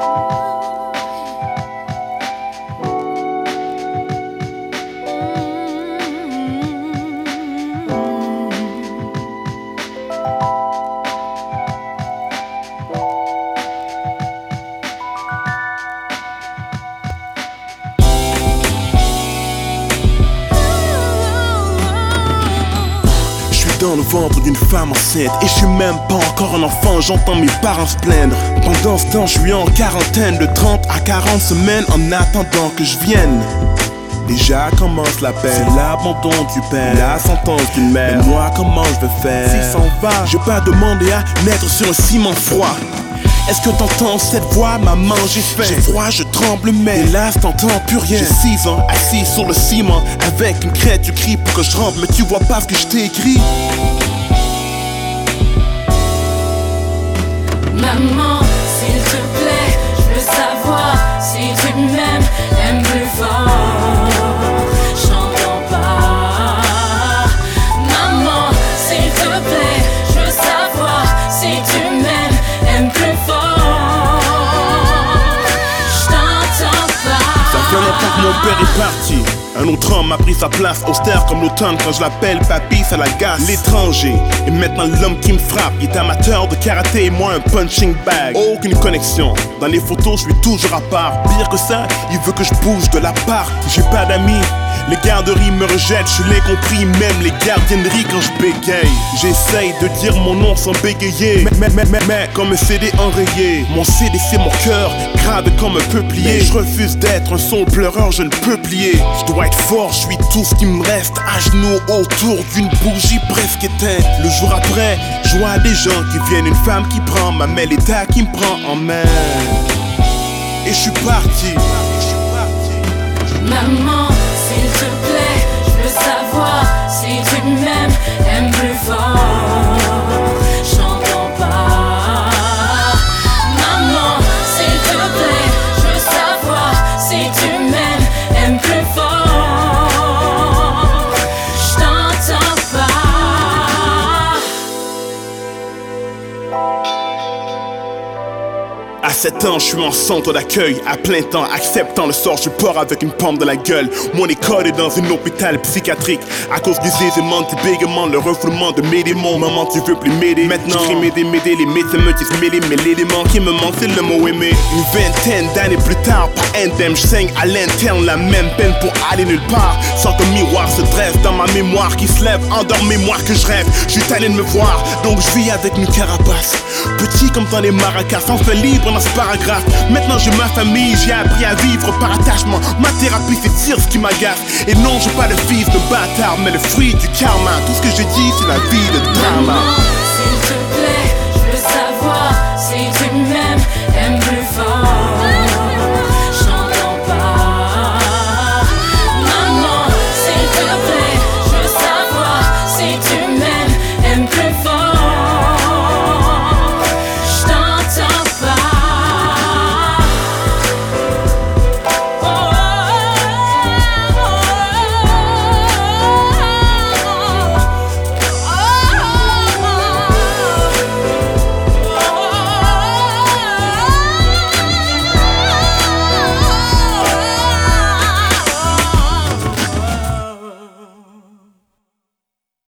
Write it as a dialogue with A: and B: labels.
A: Dans le ventre d'une femme enceinte et je suis même pas encore un enfant, j'entends mes parents se plaindre. Pendant ce temps je suis en quarantaine de 30 à 40 semaines en attendant que je vienne. Déjà commence la peine, c'est l'abandon du père, la sentence d'une mère. Et moi comment je vais faire si s'en va? J'ai pas demandé à naître sur un ciment froid. Est-ce que t'entends cette voix? Maman, j'ai faim, j'ai froid, je tremble, mais hélas t'entends plus rien. J'ai 6 ans, assis sur le ciment, avec une crête, tu cries pour que je rentre, mais tu vois pas ce que je t'ai écrit.
B: Maman, s'il te plaît, je veux savoir si tu m'aimes, aime plus fort. J'entends pas. Maman, s'il te plaît, je veux savoir si tu m'aimes, aime plus fort. J'entends pas.
A: Ça fait longtemps que mon père est parti. Un autre homme a pris sa place, austère comme l'automne. Quand je l'appelle papy, ça l'agace. L'étranger est maintenant l'homme qui me frappe. Il est amateur de karaté et moi un punching bag. Aucune connexion, dans les photos je suis toujours à part. Pire que ça, il veut que je bouge de l'appart. J'ai pas d'amis, les garderies me rejettent. Je suis l'incompris, même les gardiennes rient quand je bégaye. J'essaye de dire mon nom sans bégayer, mais comme un CD enrayé. Mon CD c'est mon cœur, grave comme un peuplier. Mais je refuse d'être un son pleureur, je ne peux plier. Je dois être fort, je suis tout ce qui me reste. À genoux autour d'une bougie presque éteinte. Le jour après, je vois des gens qui viennent. Une femme qui prend ma main, l'État qui me prend en main. Et je suis parti.
B: Maman, s'il te plaît, je veux savoir si tu m'aimes, aime plus fort. J'entends pas. Maman, s'il te plaît, je veux savoir si tu m'aimes, aime plus fort. J'entends pas.
A: À 7 ans, je suis en centre d'accueil, à plein temps, acceptant le sort, je pars avec une pomme de la gueule. Mon école est dans un hôpital psychiatrique, à cause des aisements, du bégaiement, le refoulement de mes démons. Maman, tu veux plus m'aider, maintenant j'écris m'aider, les médecins me disent m'aider, mais l'élément qui me manque, c'est le mot aimer. Une vingtaine d'années plus tard, pas indemne, je saigne à l'interne, la même peine pour aller nulle part. Sans qu'un miroir se dresse dans ma mémoire qui se lève, endormez-moi que je rêve. Je suis tanné de me voir, donc je vis avec une carapace. Petit comme dans les maracas, enfin libre dans ce paragraphe. Maintenant j'ai ma famille, j'ai appris à vivre par attachement. Ma thérapie c'est dire ce qui m'agace. Et non, j'ai pas le fils de bâtard, mais le fruit du karma. Tout ce que j'ai dit c'est la vie de drama.